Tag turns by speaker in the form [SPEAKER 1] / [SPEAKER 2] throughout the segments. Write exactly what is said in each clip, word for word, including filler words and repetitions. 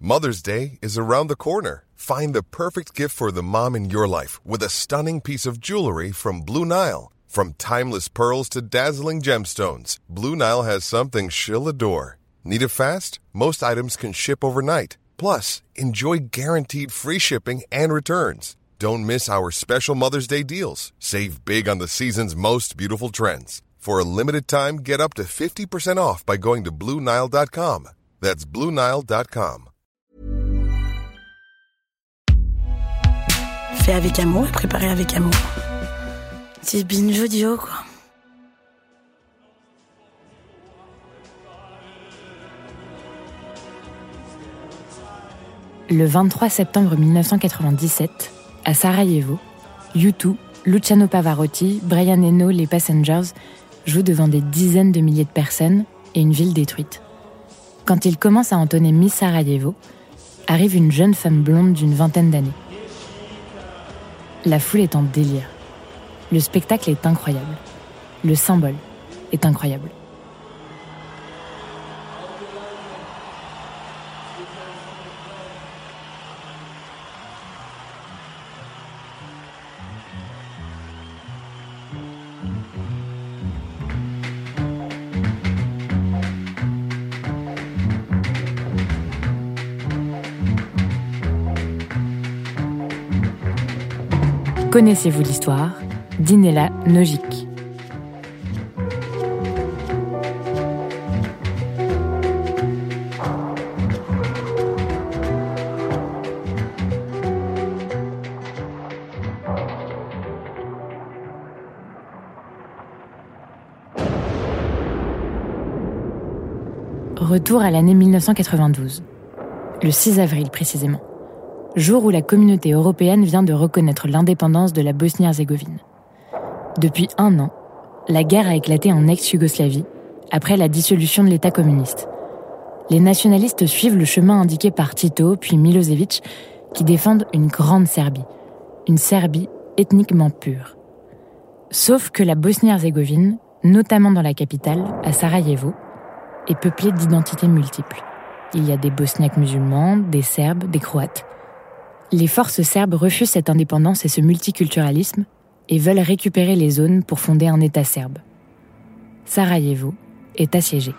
[SPEAKER 1] Mother's Day is around the corner. Find the perfect gift for the mom in your life with a stunning piece of jewelry from Blue Nile. From timeless pearls to dazzling gemstones, Blue Nile has something she'll adore. Need it fast? Most items can ship overnight. Plus, enjoy guaranteed free shipping and returns. Don't miss our special Mother's Day deals. Save big on the season's most beautiful trends. For a limited time, get up to fifty percent off by going to Blue Nile dot com. That's Blue Nile dot com.
[SPEAKER 2] Fait avec amour et préparé avec amour. C'est binge audio, quoi.
[SPEAKER 3] Le vingt-trois septembre mille neuf cent quatre-vingt-dix-sept, à Sarajevo, U deux, Luciano Pavarotti, Brian Eno, les Passengers jouent devant des dizaines de milliers de personnes et une ville détruite. Quand ils commencent à entonner Miss Sarajevo, arrive une jeune femme blonde d'une vingtaine d'années. La foule est en délire. Le spectacle est incroyable. Le symbole est incroyable. Connaissez-vous l'histoire d'Inela Nogic? Retour à l'année mille neuf cent quatre-vingt-douze, le six avril précisément. Jour où la communauté européenne vient de reconnaître l'indépendance de la Bosnie-Herzégovine. Depuis un an, la guerre a éclaté en ex-Yougoslavie, après la dissolution de l'État communiste. Les nationalistes suivent le chemin indiqué par Tito puis Milosevic, qui défendent une grande Serbie, une Serbie ethniquement pure. Sauf que la Bosnie-Herzégovine, notamment dans la capitale, à Sarajevo, est peuplée d'identités multiples. Il y a des Bosniaques musulmans, des Serbes, des Croates. Les forces serbes refusent cette indépendance et ce multiculturalisme et veulent récupérer les zones pour fonder un État serbe. Sarajevo est assiégée.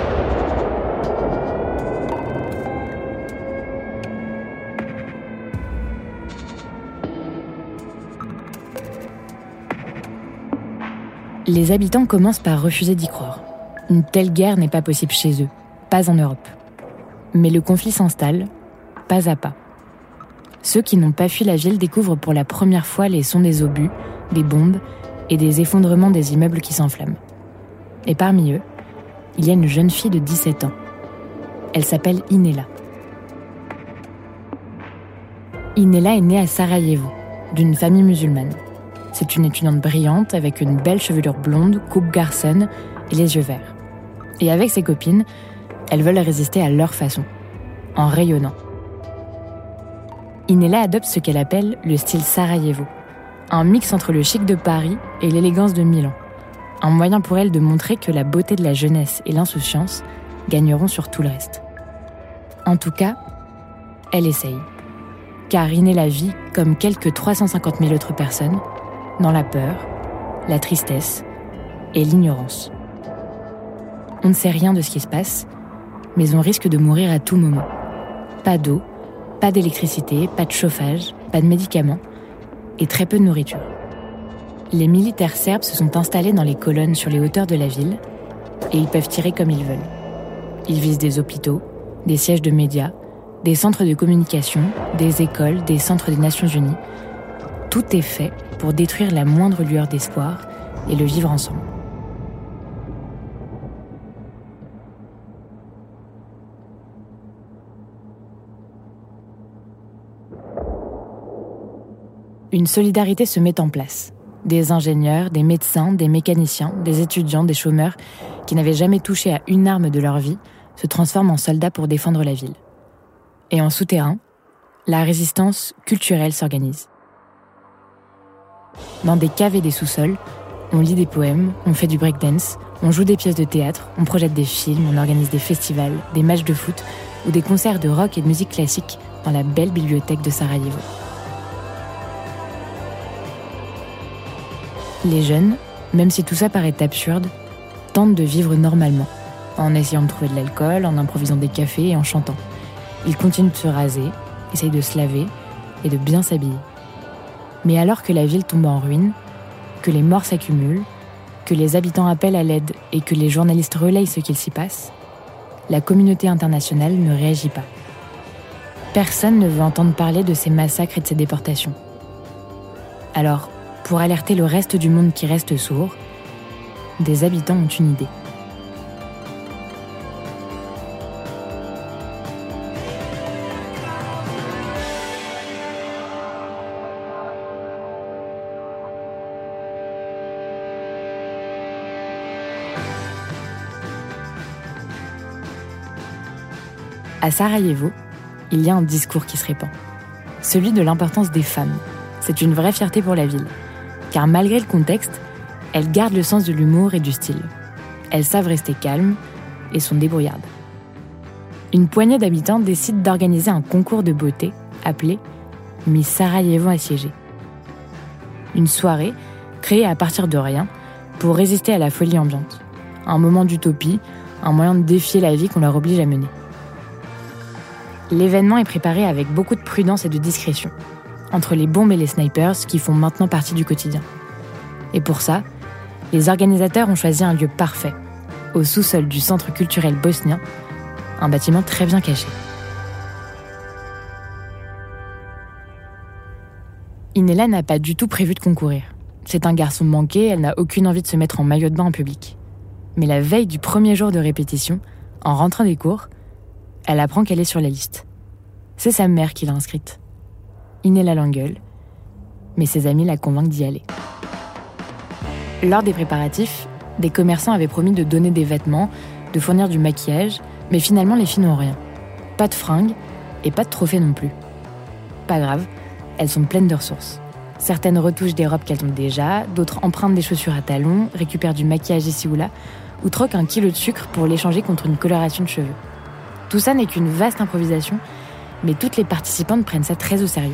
[SPEAKER 3] Les habitants commencent par refuser d'y croire. Une telle guerre n'est pas possible chez eux, pas en Europe. Mais le conflit s'installe, pas à pas. Ceux qui n'ont pas fui la ville découvrent pour la première fois les sons des obus, des bombes et des effondrements des immeubles qui s'enflamment. Et parmi eux, il y a une jeune fille de dix-sept ans. Elle s'appelle Inela. Inela est née à Sarajevo, d'une famille musulmane. C'est une étudiante brillante avec une belle chevelure blonde, coupe garçonne et les yeux verts. Et avec ses copines, elles veulent résister à leur façon, en rayonnant. Inela adopte ce qu'elle appelle le style Sarajevo, un mix entre le chic de Paris et l'élégance de Milan. Un moyen pour elle de montrer que la beauté de la jeunesse et l'insouciance gagneront sur tout le reste. En tout cas, elle essaye. Car Inela vit, comme quelques trois cent cinquante mille autres personnes, dans la peur, la tristesse et l'ignorance. On ne sait rien de ce qui se passe, mais on risque de mourir à tout moment. Pas d'eau, pas d'électricité, pas de chauffage, pas de médicaments et très peu de nourriture. Les militaires serbes se sont installés dans les colonnes sur les hauteurs de la ville et ils peuvent tirer comme ils veulent. Ils visent des hôpitaux, des sièges de médias, des centres de communication, des écoles, des centres des Nations Unies. Tout est fait pour détruire la moindre lueur d'espoir et le vivre ensemble. Une solidarité se met en place. Des ingénieurs, des médecins, des mécaniciens, des étudiants, des chômeurs qui n'avaient jamais touché à une arme de leur vie se transforment en soldats pour défendre la ville. Et en souterrain, la résistance culturelle s'organise. Dans des caves et des sous-sols, on lit des poèmes, on fait du breakdance, on joue des pièces de théâtre, on projette des films, on organise des festivals, des matchs de foot ou des concerts de rock et de musique classique dans la belle bibliothèque de Sarajevo. Les jeunes, même si tout ça paraît absurde, tentent de vivre normalement, en essayant de trouver de l'alcool, en improvisant des cafés et en chantant. Ils continuent de se raser, essayent de se laver et de bien s'habiller. Mais alors que la ville tombe en ruine, que les morts s'accumulent, que les habitants appellent à l'aide et que les journalistes relayent ce qu'il s'y passe, la communauté internationale ne réagit pas. Personne ne veut entendre parler de ces massacres et de ces déportations. Alors, pour alerter le reste du monde qui reste sourd, des habitants ont une idée. À Sarajevo, il y a un discours qui se répand. Celui de l'importance des femmes. C'est une vraie fierté pour la ville. Car malgré le contexte, elles gardent le sens de l'humour et du style. Elles savent rester calmes et sont débrouillardes. Une poignée d'habitants décide d'organiser un concours de beauté appelé Miss Sarajevo assiégée. Une soirée créée à partir de rien pour résister à la folie ambiante. Un moment d'utopie, un moyen de défier la vie qu'on leur oblige à mener. L'événement est préparé avec beaucoup de prudence et de discrétion, entre les bombes et les snipers qui font maintenant partie du quotidien. Et pour ça, les organisateurs ont choisi un lieu parfait, au sous-sol du centre culturel bosnien, un bâtiment très bien caché. Inela n'a pas du tout prévu de concourir. C'est un garçon manqué, elle n'a aucune envie de se mettre en maillot de bain en public. Mais la veille du premier jour de répétition, en rentrant des cours, elle apprend qu'elle est sur la liste. C'est sa mère qui l'a inscrite. Inela l'engueule, mais ses amis la convainquent d'y aller. Lors des préparatifs, des commerçants avaient promis de donner des vêtements, de fournir du maquillage, mais finalement les filles n'ont rien. Pas de fringues et pas de trophées non plus. Pas grave, elles sont pleines de ressources. Certaines retouchent des robes qu'elles ont déjà, d'autres empruntent des chaussures à talons, récupèrent du maquillage ici ou là, ou troquent un kilo de sucre pour l'échanger contre une coloration de cheveux. Tout ça n'est qu'une vaste improvisation, mais toutes les participantes prennent ça très au sérieux.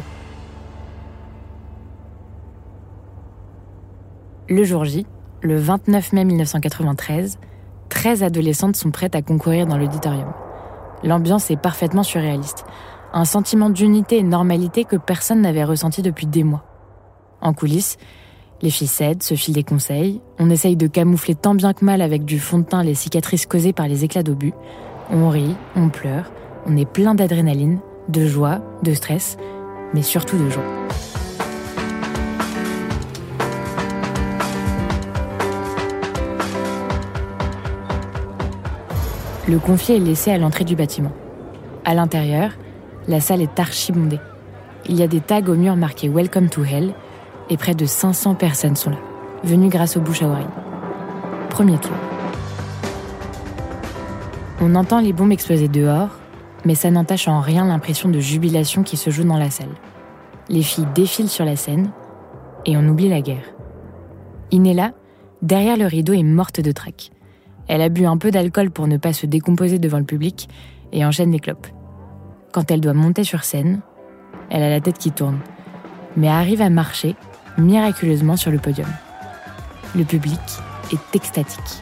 [SPEAKER 3] Le jour J, le vingt-neuf mai mille neuf cent quatre-vingt-treize, treize adolescentes sont prêtes à concourir dans l'auditorium. L'ambiance est parfaitement surréaliste. Un sentiment d'unité et de normalité que personne n'avait ressenti depuis des mois. En coulisses, les filles cèdent, se filent des conseils, on essaye de camoufler tant bien que mal avec du fond de teint les cicatrices causées par les éclats d'obus. On rit, on pleure, on est plein d'adrénaline, de joie, de stress, mais surtout de joie. Le confié est laissé à l'entrée du bâtiment. À l'intérieur, la salle est archi-bondée. Il y a des tags au mur marqués « Welcome to Hell » et près de cinq cents personnes sont là, venues grâce aux bouche à oreille. Premier tour. On entend les bombes exploser dehors, mais ça n'entache en rien l'impression de jubilation qui se joue dans la salle. Les filles défilent sur la scène et on oublie la guerre. Inela, derrière le rideau, est morte de trac. Elle a bu un peu d'alcool pour ne pas se décomposer devant le public et enchaîne les clopes. Quand elle doit monter sur scène, elle a la tête qui tourne, mais arrive à marcher miraculeusement sur le podium. Le public est extatique.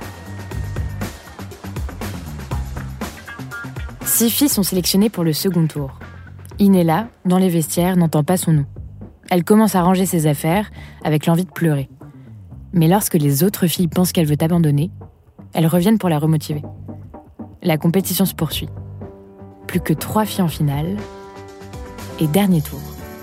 [SPEAKER 3] Six filles sont sélectionnées pour le second tour. Inela, dans les vestiaires, n'entend pas son nom. Elle commence à ranger ses affaires avec l'envie de pleurer. Mais lorsque les autres filles pensent qu'elle veut abandonner, elles reviennent pour la remotiver. La compétition se poursuit. Plus que trois filles en finale. Et dernier tour.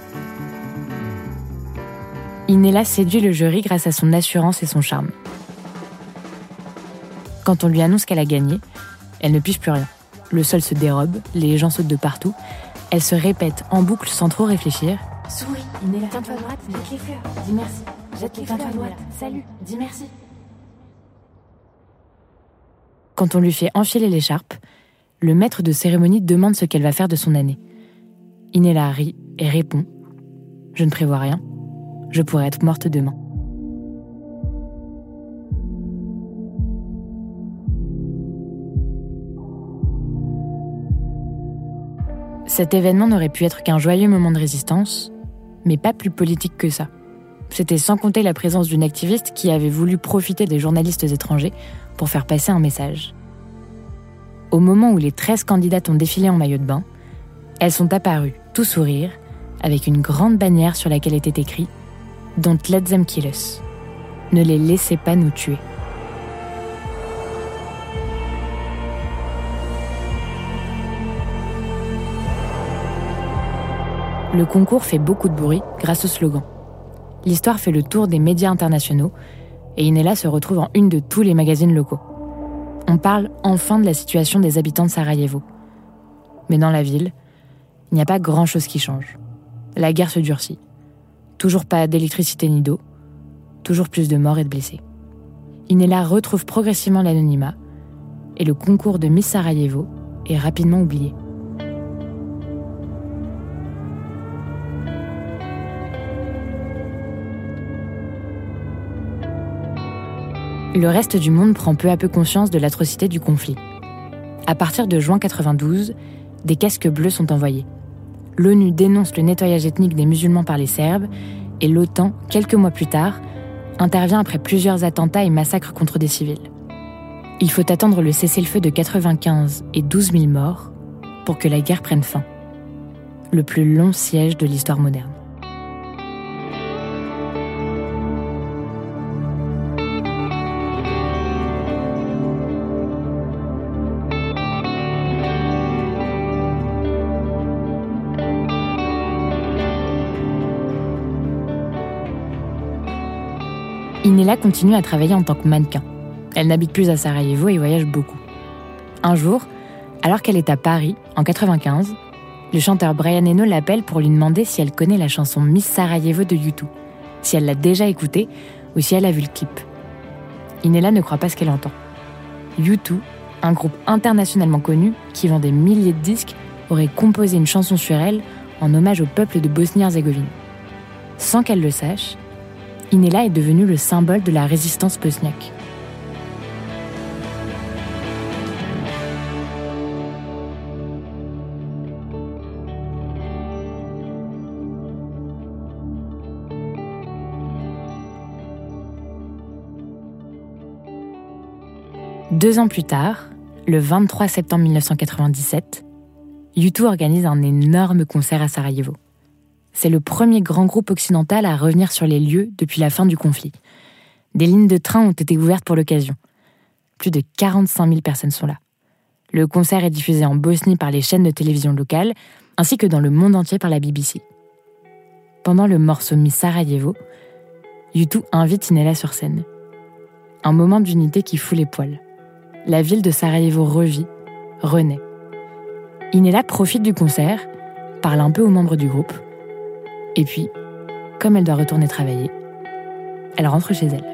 [SPEAKER 3] Inela séduit le jury grâce à son assurance et son charme. Quand on lui annonce qu'elle a gagné, elle ne pige plus rien. Le sol se dérobe, les gens sautent de partout. Elle se répète en boucle sans trop réfléchir. Souris, Inela, tiens-toi à droite, jette les fleurs, dis merci. Jette les fleurs à droite, salut, dis merci. Quand on lui fait enfiler l'écharpe, le maître de cérémonie demande ce qu'elle va faire de son année. Inela rit et répond « Je ne prévois rien, je pourrais être morte demain ». Cet événement n'aurait pu être qu'un joyeux moment de résistance, mais pas plus politique que ça. C'était sans compter la présence d'une activiste qui avait voulu profiter des journalistes étrangers pour faire passer un message. Au moment où les treize candidates ont défilé en maillot de bain, elles sont apparues, tout sourire, avec une grande bannière sur laquelle était écrit « Don't let them kill us ». Ne les laissez pas nous tuer. Le concours fait beaucoup de bruit grâce au slogan. L'histoire fait le tour des médias internationaux et Inela se retrouve en une de tous les magazines locaux. On parle enfin de la situation des habitants de Sarajevo. Mais dans la ville, il n'y a pas grand-chose qui change. La guerre se durcit. Toujours pas d'électricité ni d'eau. Toujours plus de morts et de blessés. Inela retrouve progressivement l'anonymat et le concours de Miss Sarajevo est rapidement oublié. Le reste du monde prend peu à peu conscience de l'atrocité du conflit. À partir de juin quatre-vingt-douze, des casques bleus sont envoyés. L'ONU dénonce le nettoyage ethnique des musulmans par les Serbes et l'OTAN, quelques mois plus tard, intervient après plusieurs attentats et massacres contre des civils. Il faut attendre le cessez-le-feu de quatre-vingt-quinze et douze mille morts pour que la guerre prenne fin. Le plus long siège de l'histoire moderne. Inela continue à travailler en tant que mannequin. Elle n'habite plus à Sarajevo et voyage beaucoup. Un jour, alors qu'elle est à Paris, en quatre-vingt-quinze, le chanteur Brian Eno l'appelle pour lui demander si elle connaît la chanson Miss Sarajevo de U deux, si elle l'a déjà écoutée ou si elle a vu le clip. Inela ne croit pas ce qu'elle entend. U deux, un groupe internationalement connu qui vend des milliers de disques, aurait composé une chanson sur elle en hommage au peuple de Bosnie-Herzégovine. Sans qu'elle le sache, Inela est devenue le symbole de la résistance bosniaque. Deux ans plus tard, le vingt-trois septembre mille neuf cent quatre-vingt-dix-sept, U deux organise un énorme concert à Sarajevo. C'est le premier grand groupe occidental à revenir sur les lieux depuis la fin du conflit. Des lignes de train ont été ouvertes pour l'occasion. Plus de quarante-cinq mille personnes sont là. Le concert est diffusé en Bosnie par les chaînes de télévision locales, ainsi que dans le monde entier par la B B C. Pendant le morceau Miss Sarajevo, U deux invite Inela sur scène. Un moment d'unité qui fout les poils. La ville de Sarajevo revit, renaît. Inela profite du concert, parle un peu aux membres du groupe, et puis, comme elle doit retourner travailler, elle rentre chez elle.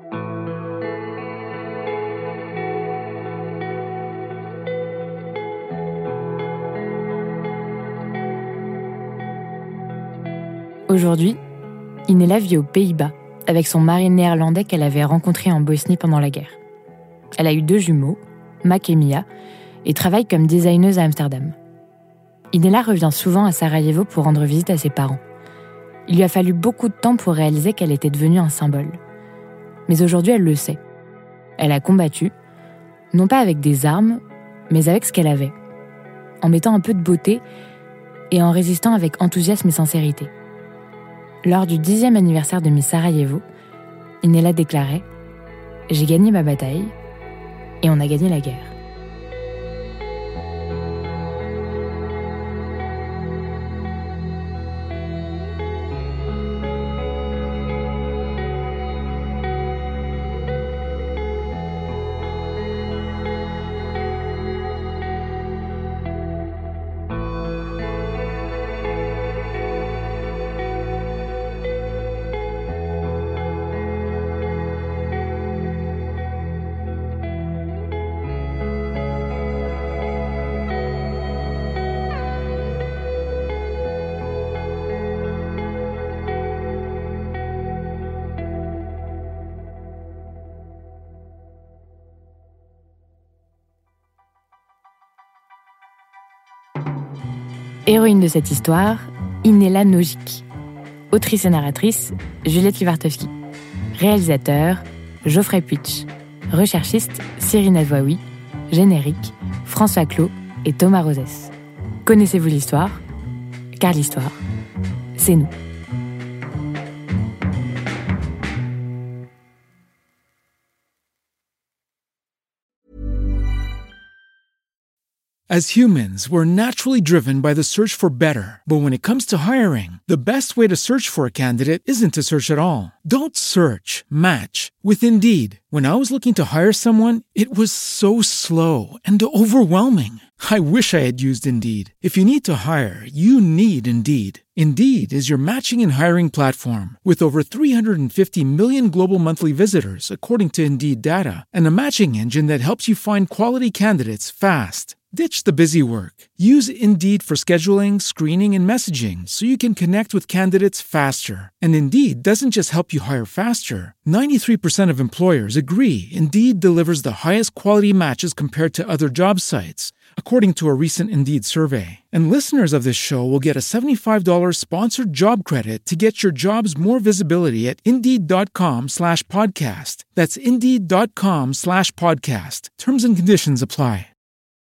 [SPEAKER 3] Aujourd'hui, Inela vit aux Pays-Bas avec son mari néerlandais qu'elle avait rencontré en Bosnie pendant la guerre. Elle a eu deux jumeaux, Mac et Mia, et travaille comme designeuse à Amsterdam. Inela revient souvent à Sarajevo pour rendre visite à ses parents. Il lui a fallu beaucoup de temps pour réaliser qu'elle était devenue un symbole. Mais aujourd'hui, elle le sait. Elle a combattu, non pas avec des armes, mais avec ce qu'elle avait, en mettant un peu de beauté et en résistant avec enthousiasme et sincérité. Lors du dixième anniversaire de Miss Sarajevo, Inela déclarait « J'ai gagné ma bataille et on a gagné la guerre ». Héroïne de cette histoire, Inela Nogic. Autrice et narratrice, Juliette Livartowski. Réalisateur, Geoffrey Puitch. Recherchiste, Cyrine Advoaoui. Générique, François Clos et Thomas Rosès. Connaissez-vous l'histoire ? Car l'histoire, c'est nous.
[SPEAKER 4] As humans, we're naturally driven by the search for better. But when it comes to hiring, the best way to search for a candidate isn't to search at all. Don't search, match with Indeed. When I was looking to hire someone, it was so slow and overwhelming. I wish I had used Indeed. If you need to hire, you need Indeed. Indeed is your matching and hiring platform with over three hundred fifty million global monthly visitors, according to Indeed data, and a matching engine that helps you find quality candidates fast. Ditch the busy work. Use Indeed for scheduling, screening, and messaging so you can connect with candidates faster. And Indeed doesn't just help you hire faster. ninety-three percent of employers agree Indeed delivers the highest quality matches compared to other job sites, according to a recent Indeed survey. And listeners of this show will get a seventy-five dollars sponsored job credit to get your jobs more visibility at Indeed.com slash podcast. That's Indeed.com slash podcast. Terms and conditions apply.